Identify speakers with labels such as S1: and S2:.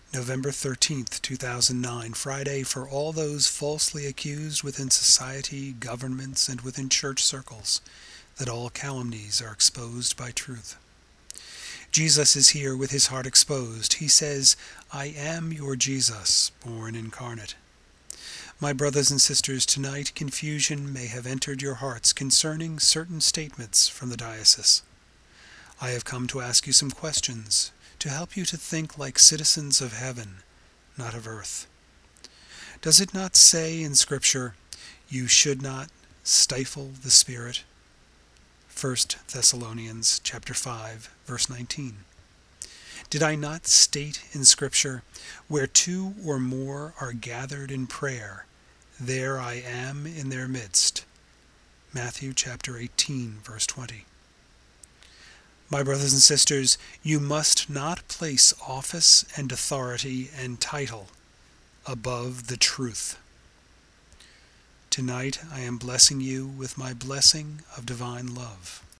S1: November 13th, 2009, Friday, for all those falsely accused within society, governments, and within church circles, that all calumnies are exposed by truth. Jesus is here with his heart exposed. He says, "I am your Jesus, born incarnate." My brothers and sisters, tonight confusion may have entered your hearts concerning certain statements from the diocese. I have come to ask you some questions, to help you to think like citizens of heaven, not of earth. Does it not say in Scripture, "You should not stifle the Spirit"? 1 Thessalonians chapter 5, verse 19. Did I not state in Scripture, "Where two or more are gathered in prayer, there I am in their midst"? Matthew chapter 18, verse 20. My brothers and sisters, you must not place office and authority and title above the truth. Tonight I am blessing you with my blessing of divine love.